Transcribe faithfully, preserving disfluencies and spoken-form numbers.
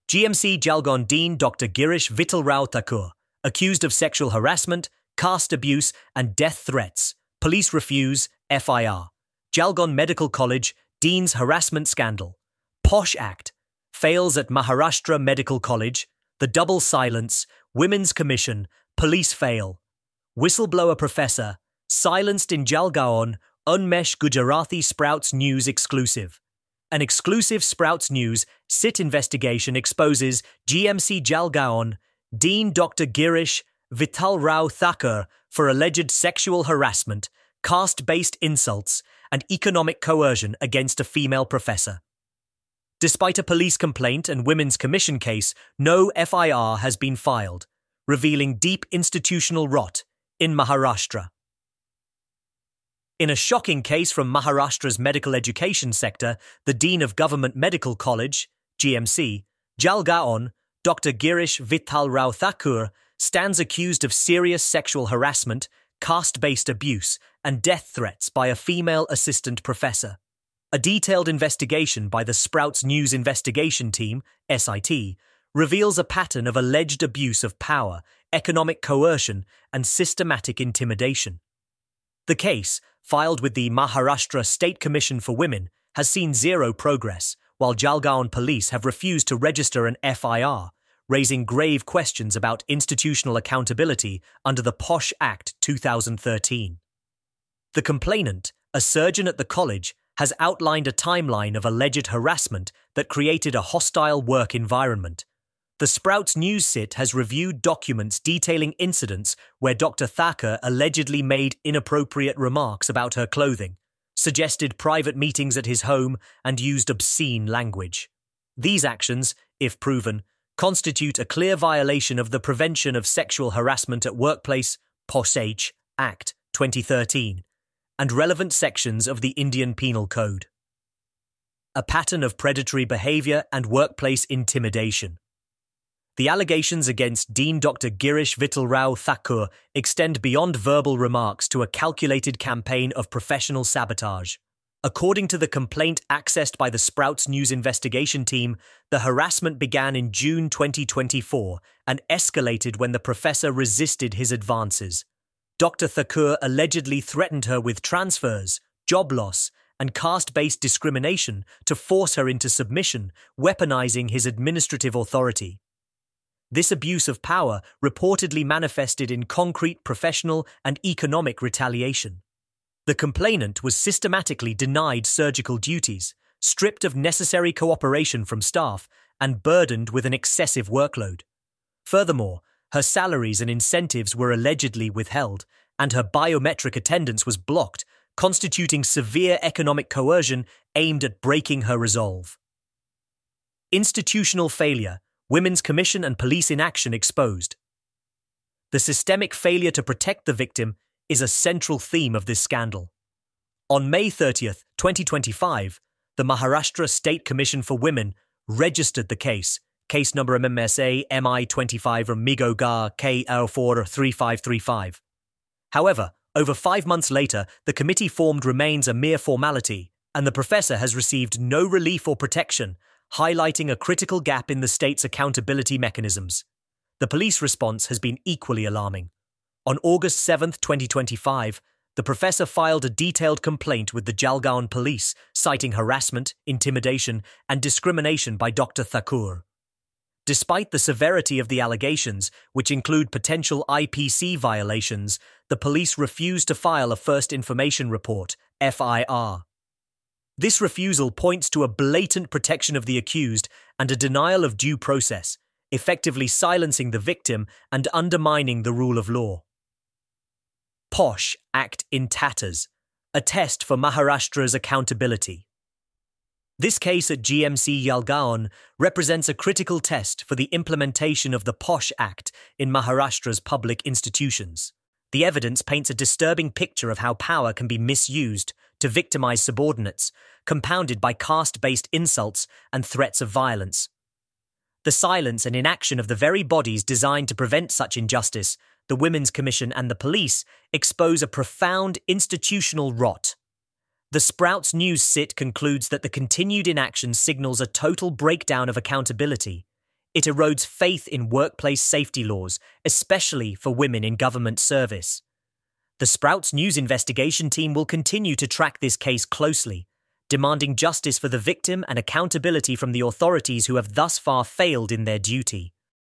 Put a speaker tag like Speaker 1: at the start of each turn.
Speaker 1: G M C Jalgaon Dean Doctor Girish Vittal Rao Thakur, accused of sexual harassment, caste abuse and death threats. Police refuse, F I R. Jalgaon Medical College, Dean's harassment scandal. POSH Act, fails at Maharashtra Medical College. The double silence, Women's Commission, police fail. Whistleblower professor, silenced in Jalgaon, Unmesh Gujarati Sprouts News exclusive. An exclusive Sprouts News S I T investigation exposes G M C Jalgaon, Dean Doctor Girish Vittal Rao Thakur for alleged sexual harassment, caste-based insults, and economic coercion against a female professor. Despite a police complaint and Women's Commission case, no F I R has been filed, revealing deep institutional rot in Maharashtra. In a shocking case from Maharashtra's medical education sector, the Dean of Government Medical College, G M C, Jalgaon, Doctor Girish Vittal Rao Thakur, stands accused of serious sexual harassment, caste-based abuse, and death threats by a female assistant professor. A detailed investigation by the Sprouts News Investigation Team, S I T, reveals a pattern of alleged abuse of power, economic coercion, and systematic intimidation. The case, filed with the Maharashtra State Commission for Women, has seen zero progress, while Jalgaon police have refused to register an F I R, raising grave questions about institutional accountability under the POSH Act two thousand thirteen. The complainant, a surgeon at the college, has outlined a timeline of alleged harassment that created a hostile work environment. The Sprouts News S I T has reviewed documents detailing incidents where Doctor Thakur allegedly made inappropriate remarks about her clothing, suggested private meetings at his home, and used obscene language. These actions, if proven, constitute a clear violation of the Prevention of Sexual Harassment at Workplace (POSH) Act twenty thirteen and relevant sections of the Indian Penal Code. A pattern of predatory behavior and workplace intimidation. The allegations against Dean Doctor Girish Vittal Rao Thakur extend beyond verbal remarks to a calculated campaign of professional sabotage. According to the complaint accessed by the Sprouts News Investigation Team, the harassment began in June twenty twenty-four and escalated when the professor resisted his advances. Doctor Thakur allegedly threatened her with transfers, job loss, and caste-based discrimination to force her into submission, weaponizing his administrative authority. This abuse of power reportedly manifested in concrete professional and economic retaliation. The complainant was systematically denied surgical duties, stripped of necessary cooperation from staff, and burdened with an excessive workload. Furthermore, her salaries and incentives were allegedly withheld, and her biometric attendance was blocked, constituting severe economic coercion aimed at breaking her resolve. Institutional failure, Women's Commission and police inaction exposed. The systemic failure to protect the victim is a central theme of this scandal. On May thirtieth, twenty twenty-five, the Maharashtra State Commission for Women registered the case, case number M M S A M I twenty-five Migo Gar K L four three five three five. However, over five months later, the committee formed remains a mere formality, and the professor has received no relief or protection, highlighting a critical gap in the state's accountability mechanisms. The police response has been equally alarming. On August seventh, twenty twenty-five, the professor filed a detailed complaint with the Jalgaon police, citing harassment, intimidation, and discrimination by Doctor Thakur. Despite the severity of the allegations, which include potential I P C violations, the police refused to file a First Information Report, F I R. This refusal points to a blatant protection of the accused and a denial of due process, effectively silencing the victim and undermining the rule of law. POSH Act in tatters, a test for Maharashtra's accountability. This case at G M C Jalgaon represents a critical test for the implementation of the POSH Act in Maharashtra's public institutions. The evidence paints a disturbing picture of how power can be misused to victimize subordinates, compounded by caste-based insults and threats of violence. The silence and inaction of the very bodies designed to prevent such injustice, the Women's Commission and the police, expose a profound institutional rot. The Sprouts News S I T concludes that the continued inaction signals a total breakdown of accountability, It erodes faith in workplace safety laws, especially for women in government service. The Sprouts News investigation team will continue to track this case closely, demanding justice for the victim and accountability from the authorities who have thus far failed in their duty.